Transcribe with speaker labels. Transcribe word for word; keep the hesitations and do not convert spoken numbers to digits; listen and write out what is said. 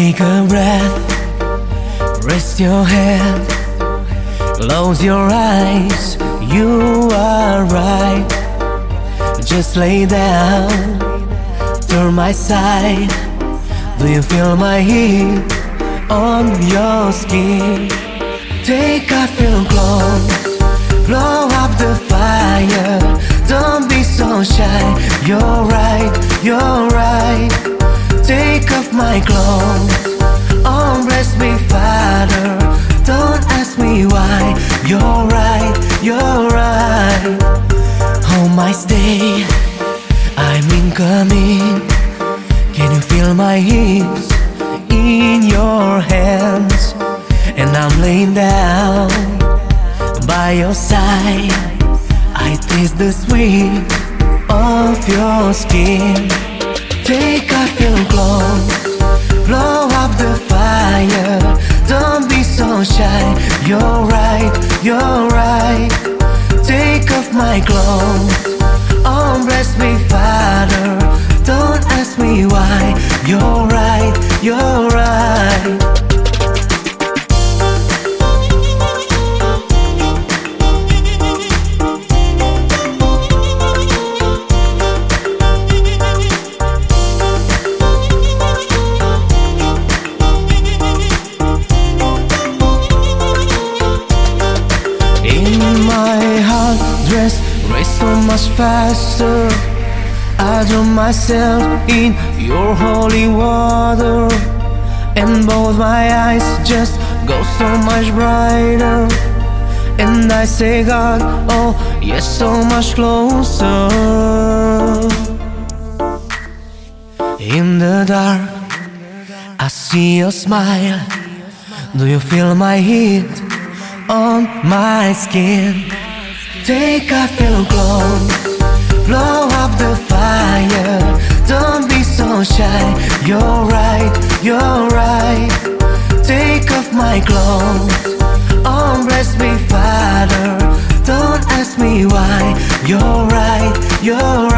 Speaker 1: Take a breath, rest your head, close your eyes, you are right. Just lay down, turn my side. Do you feel my heat on your skin? Take a few close, blow up the fire. Don't be so shy, you're right, you're right. Take off my clothes, undress me farther. Don't ask me why, you're right, you're right. Home I stay, I'm incoming. Can you feel my hips in your hands? And I'm laying down by your side. I taste the sweet of your skin. Take a few close, blow up the fire. Don't be so shy, you're right, you're right. Take off my clothes, undress me farther. Don't ask me why, you're right, you're right. Dress race so much faster. I drown myself in your holy water, and both my eyes just go so much brighter. And I say, God, oh yes, so much closer. In the dark, I see your smile. Do you feel my heat on my skin? Take a few close, blow up the fire. Don't be so shy, you're right, you're right. Take off my clothes, undress me farther. Don't ask me why, you're right, you're